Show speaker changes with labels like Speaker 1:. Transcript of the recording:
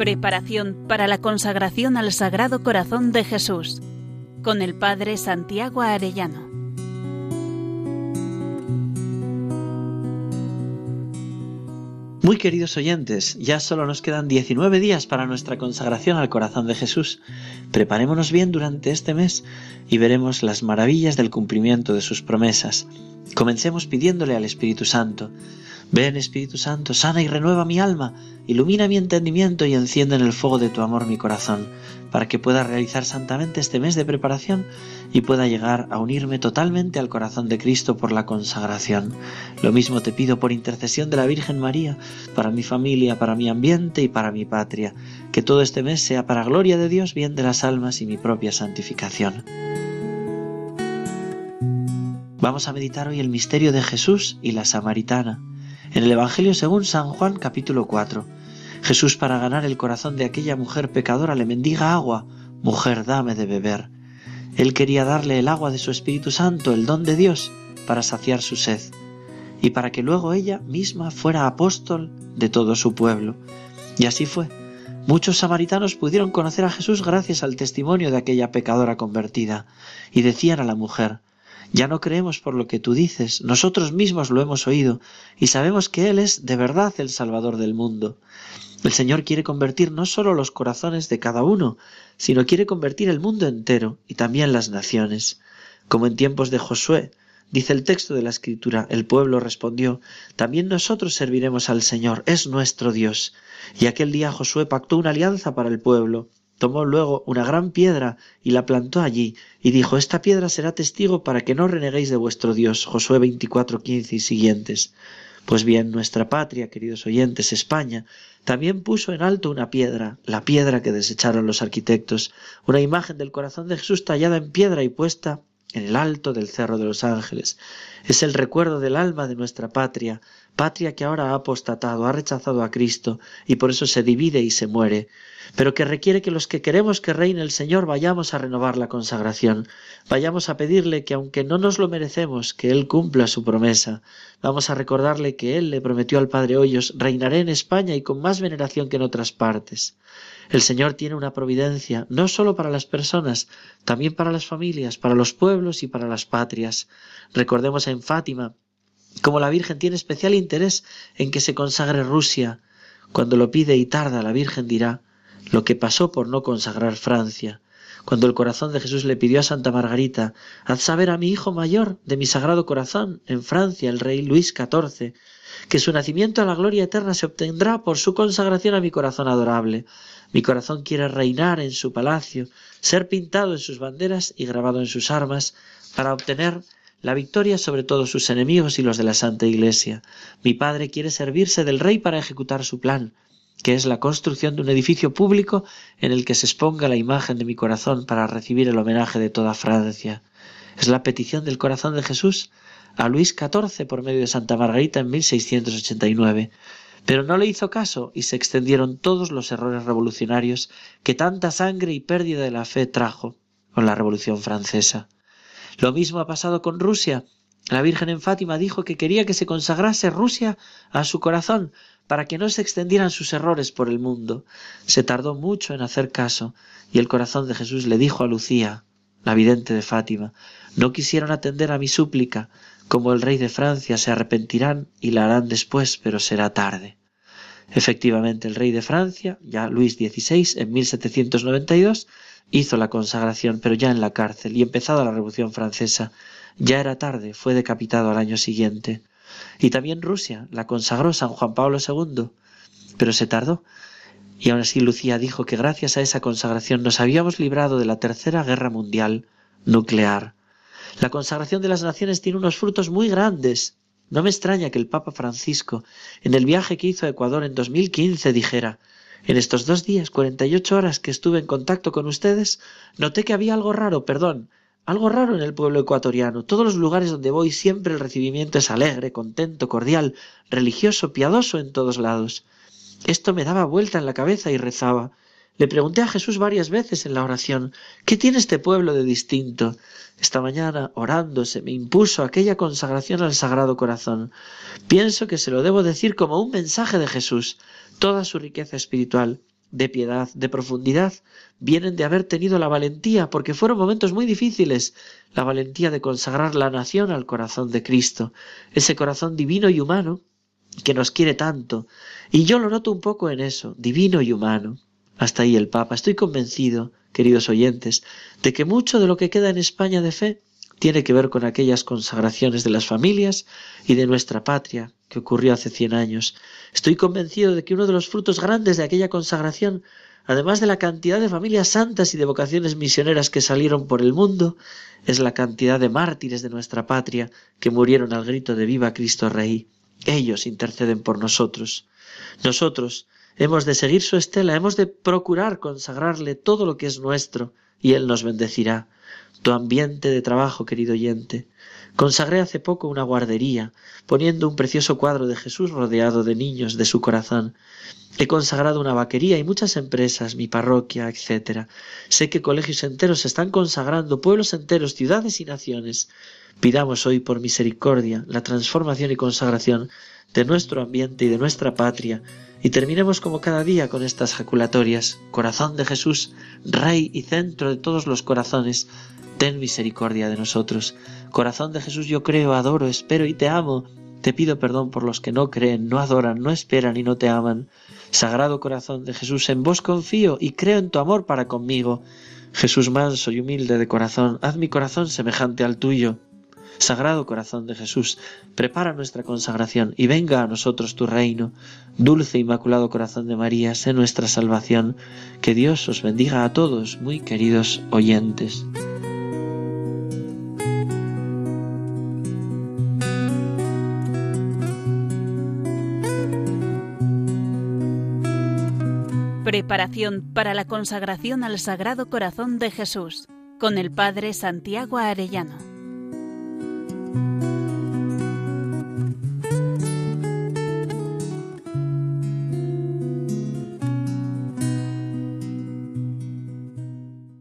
Speaker 1: Preparación para la consagración al Sagrado Corazón de Jesús, con el Padre Santiago Arellano.
Speaker 2: Muy queridos oyentes, ya solo nos quedan 19 días para nuestra consagración al Corazón de Jesús. Preparémonos bien durante este mes y veremos las maravillas del cumplimiento de sus promesas. Comencemos pidiéndole al Espíritu Santo: ven, Espíritu Santo, sana y renueva mi alma, ilumina mi entendimiento y enciende en el fuego de tu amor mi corazón, para que pueda realizar santamente este mes de preparación y pueda llegar a unirme totalmente al corazón de Cristo por la consagración. Lo mismo te pido por intercesión de la Virgen María, para mi familia, para mi ambiente y para mi patria, que todo este mes sea para gloria de Dios, bien de las almas y mi propia santificación. Vamos a meditar hoy el misterio de Jesús y la Samaritana. En el Evangelio según San Juan, capítulo 4. Jesús, para ganar el corazón de aquella mujer pecadora, le mendiga agua: mujer, dame de beber. Él quería darle el agua de su Espíritu Santo, el don de Dios, para saciar su sed, y para que luego ella misma fuera apóstol de todo su pueblo. Y así fue. Muchos samaritanos pudieron conocer a Jesús gracias al testimonio de aquella pecadora convertida, y decían a la mujer: ya no creemos por lo que tú dices, nosotros mismos lo hemos oído, y sabemos que Él es de verdad el Salvador del mundo. El Señor quiere convertir no solo los corazones de cada uno, sino quiere convertir el mundo entero y también las naciones. Como en tiempos de Josué, dice el texto de la Escritura, el pueblo respondió: también nosotros serviremos al Señor, es nuestro Dios. Y aquel día Josué pactó una alianza para el pueblo. Tomó luego una gran piedra y la plantó allí, y dijo: esta piedra será testigo para que no reneguéis de vuestro Dios. Josué 24:15 y siguientes. Pues bien, nuestra patria, queridos oyentes, España, también puso en alto una piedra, la piedra que desecharon los arquitectos, una imagen del corazón de Jesús tallada en piedra y puesta en el alto del Cerro de los Ángeles. Es el recuerdo del alma de nuestra patria, patria que ahora ha apostatado, ha rechazado a Cristo y por eso se divide y se muere, pero que requiere que los que queremos que reine el Señor vayamos a renovar la consagración, vayamos a pedirle que, aunque no nos lo merecemos, que Él cumpla su promesa. Vamos a recordarle que Él le prometió al Padre Hoyos: reinaré en España y con más veneración que en otras partes. El Señor tiene una providencia, no solo para las personas, también para las familias, para los pueblos y para las patrias. Recordemos en Fátima cómo la Virgen tiene especial interés en que se consagre Rusia. Cuando lo pide y tarda, la Virgen dirá lo que pasó por no consagrar Francia. Cuando el corazón de Jesús le pidió a Santa Margarita: haz saber a mi hijo mayor de mi sagrado corazón en Francia, el rey Luis XIV, que su nacimiento a la gloria eterna se obtendrá por su consagración a mi corazón adorable. Mi corazón quiere reinar en su palacio, ser pintado en sus banderas y grabado en sus armas, para obtener la victoria sobre todos sus enemigos y los de la Santa Iglesia. Mi padre quiere servirse del rey para ejecutar su plan, que es la construcción de un edificio público en el que se exponga la imagen de mi corazón para recibir el homenaje de toda Francia. Es la petición del corazón de Jesús a Luis XIV por medio de Santa Margarita en 1689. Pero no le hizo caso y se extendieron todos los errores revolucionarios que tanta sangre y pérdida de la fe trajo con la Revolución Francesa. Lo mismo ha pasado con Rusia. La Virgen en Fátima dijo que quería que se consagrase Rusia a su corazón para que no se extendieran sus errores por el mundo. Se tardó mucho en hacer caso y el corazón de Jesús le dijo a Lucía, la vidente de Fátima: no quisieron atender a mi súplica. Como el rey de Francia se arrepentirán y la harán después, pero será tarde. Efectivamente, el rey de Francia, ya Luis XVI, en 1792, hizo la consagración, pero ya en la cárcel, y empezada la Revolución Francesa. Ya era tarde, fue decapitado al año siguiente. Y también Rusia la consagró San Juan Pablo II, pero se tardó. Y aún así Lucía dijo que gracias a esa consagración nos habíamos librado de la Tercera Guerra Mundial nuclear. La consagración de las naciones tiene unos frutos muy grandes. No me extraña que el Papa Francisco, en el viaje que hizo a Ecuador en 2015, dijera: en estos 2 días, 48 horas que estuve en contacto con ustedes, noté que había algo raro en el pueblo ecuatoriano. Todos los lugares donde voy siempre el recibimiento es alegre, contento, cordial, religioso, piadoso en todos lados. Esto me daba vuelta en la cabeza y rezaba. Le pregunté a Jesús varias veces en la oración: ¿qué tiene este pueblo de distinto? Esta mañana, orando, se me impuso aquella consagración al Sagrado Corazón. Pienso que se lo debo decir como un mensaje de Jesús, toda su riqueza espiritual, de piedad, de profundidad, vienen de haber tenido la valentía, porque fueron momentos muy difíciles, la valentía de consagrar la nación al corazón de Cristo, ese corazón divino y humano que nos quiere tanto. Y yo lo noto un poco en eso, divino y humano. Hasta ahí el Papa. Estoy convencido, queridos oyentes, de que mucho de lo que queda en España de fe tiene que ver con aquellas consagraciones de las familias y de nuestra patria que ocurrió hace 100 años. Estoy convencido de que uno de los frutos grandes de aquella consagración, además de la cantidad de familias santas y de vocaciones misioneras que salieron por el mundo, es la cantidad de mártires de nuestra patria que murieron al grito de ¡Viva Cristo Rey! Ellos interceden por nosotros. Nosotros hemos de seguir su estela, hemos de procurar consagrarle todo lo que es nuestro y Él nos bendecirá. Tu ambiente de trabajo, querido oyente. Consagré hace poco una guardería, poniendo un precioso cuadro de Jesús rodeado de niños de su corazón. He consagrado una vaquería y muchas empresas, mi parroquia, etc. Sé que colegios enteros se están consagrando, pueblos enteros, ciudades y naciones. Pidamos hoy por misericordia la transformación y consagración de nuestro ambiente y de nuestra patria, y terminemos como cada día con estas jaculatorias. Corazón de Jesús, Rey y centro de todos los corazones, ten misericordia de nosotros. Corazón de Jesús, yo creo, adoro, espero y te amo. Te pido perdón por los que no creen, no adoran, no esperan y no te aman. Sagrado corazón de Jesús, en vos confío y creo en tu amor para conmigo. Jesús manso y humilde de corazón, haz mi corazón semejante al tuyo. Sagrado corazón de Jesús, prepara nuestra consagración y venga a nosotros tu reino. Dulce e inmaculado corazón de María, sé nuestra salvación. Que Dios os bendiga a todos, muy queridos oyentes.
Speaker 1: Preparación para la consagración al Sagrado Corazón de Jesús, con el Padre Santiago Arellano.